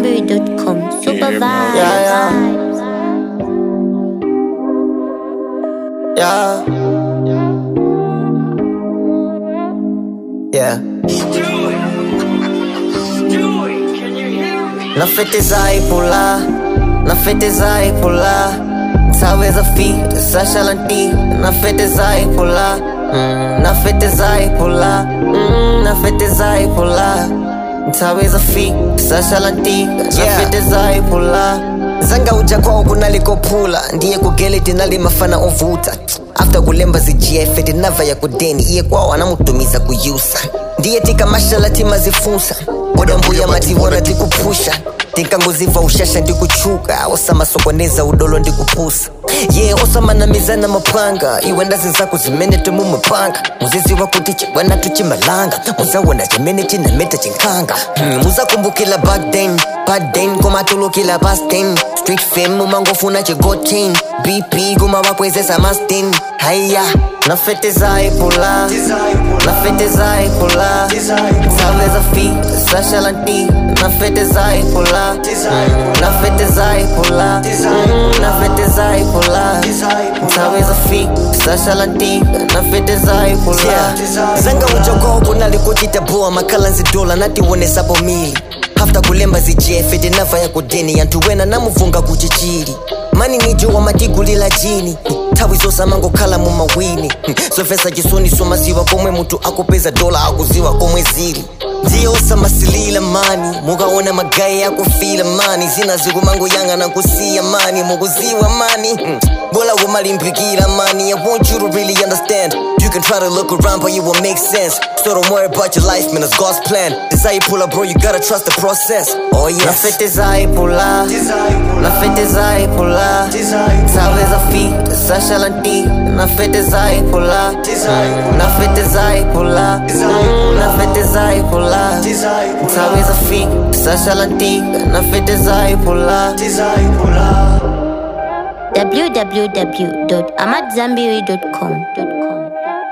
AmadZanbury.com. Super vibes. Yeah. Nafetezai pula Taweza fi, sashalanti Nafetezai pula Nafetezai pula Taweza fi, sashalanti Nafetezai pula Zanga uja kwao kunaliko pula Ndiye kugele dinali mafana ovuta After kulemba zijefe dinava ya kudeni Iye kwao anamutumiza kuyusa Ndiye tika mashalati mazifunsa Boda mbuya matiwana tikupusha Tinka nguziva ushasha ndikuchuka Osama sokoneza udolo ndikupusa osama na mizana mapanga Iwenda zinzaku zimene tumu mapanga Muzizi wakutiche wana tuchimalanga Muza wana jimene china meta chinkanga Muza kumbukila back then Kuma tulukila past then Street fame umangofuna chigot chain BP kuma wakwezesa mastin Haya Nafetezai pula Taweza fi, sashalanti Nafetezai pula Taweza fi, sashalanti Nafetezai pula Zanga ujoko kunalikuchita boa Makala nzidola nati wone sabo mili Hafta kulemba zijefe dinava ya kudeni Yantuwena na muvunga kuchichiri Mani nijo wa matigulila jini Tawi zosa mango kala mumawini Sofesa jisoni soma ziwa komwe mutu akupeza dola akuziwa komwe zili Ndiye osa masilila mani Muga ona magaye ya kufila mani Zina zigu mango yanga na kusiya mani Muguziwa mani Bola wumalimpikila mani I want you to really understand You can try to look around but it won't make sense So don't worry about your life man, it's God's plan Desire pull bro, you gotta trust the process Oh yes Nafetezai pula Taweza fi, sashalanti Nafetezai pula Taweza fi, sashalanti Nafetezai pula www.amadzanbury.com.